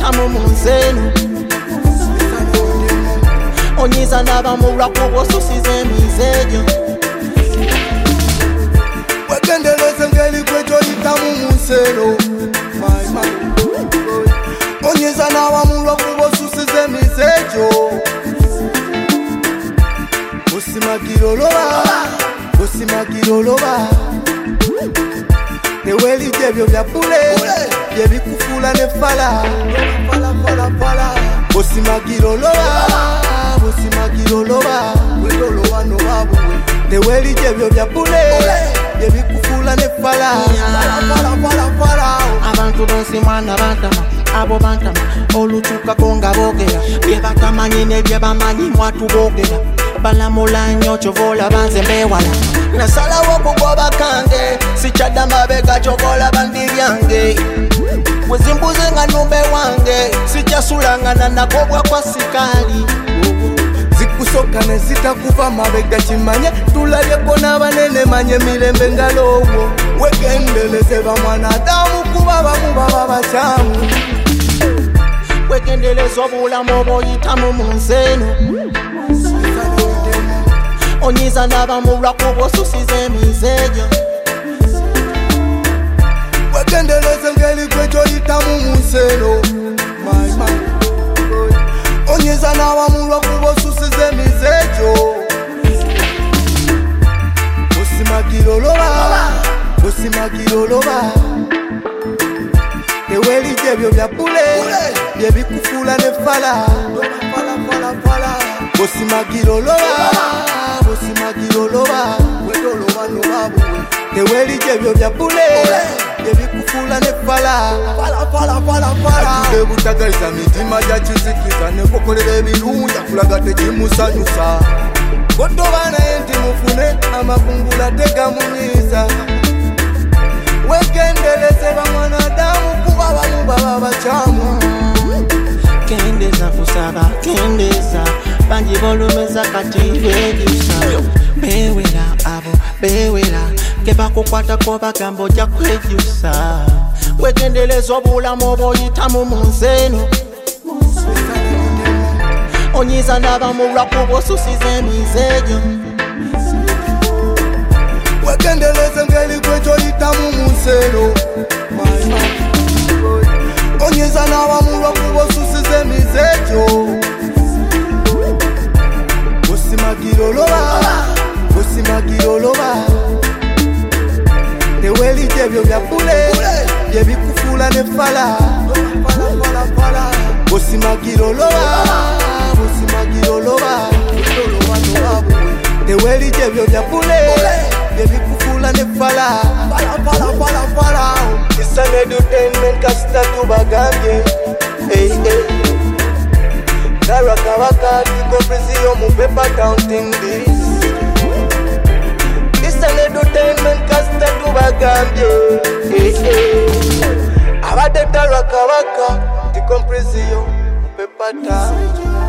boyitamu mu nseno onyiza n'abamulwa kubo susize emizejo wegendeleze ngeli gwejoyitamu mu nseno onyiza n'abamulwa kubo susize emizejo osimagiroloba newelije ebyo bya bule byebikufula ne fala osimagiroloba newelije ebyo bya bule byebikufula ne fala abantu bonsi mwana bantama abo bantama olutukako nga boogera bye batamanyi ne bye bamanyi mwatubogera balamula nnyo kyovola banze mbewala nasalawo okugoba kange sikyadda mabega kyovola bandi byange wezimbuze nga numbe wange sikyasulangana nakobwa kwa sikaali zikusoka ne zitakuva mabega kimanye tulabyeko n'abanene manye mirembe ngalowo wegendeleze bamwanadamu kuba bamu baba bakyamu wegendeleza obulamu oboyitamu mu nseno onyiza n'abamulwa kubo susize emizejo wegendeleze ngeli gwejoyitamu mu nseno onyiza n'abamulwa kubo susize emizejo osimagiroloba newelije ebyo bya bule byebikufula ne fala osimagiroloba newelije ebyo bya bule byebikufula ne fala atube butagaliza mitima gyakizikiza nekokolera ebirungi akulaga tekimusanyusa kotoba naye nti mufune amakungula tegamunyiza wegendeleze bamwanadamu kuba bamu baba bakyamu kendeza kusaba kendeza bangi bolumeza kati bejusa bewera abo bewera kebakukwatako bagamba ojja kwejusa wegendeleza obulamu oboyitamu mu nseno onyiza n'abamulwa kubo susize emizejo wegendeleze ngeli gwejoyitamu mu nseno onyiza n'abamulwa kubo susize emizejo osimagiroloba newelije ebyo bya bule byebikufula ne fala osimagiroloba newelije ebyo bya bule byebikufula ne fala It's an entertainment kasita tubagambye Tarakawaka tikopresiyo mu paper counting this It's an entertainment kasita tubagambye abadde tarakawaka tikopresiyo mu paper town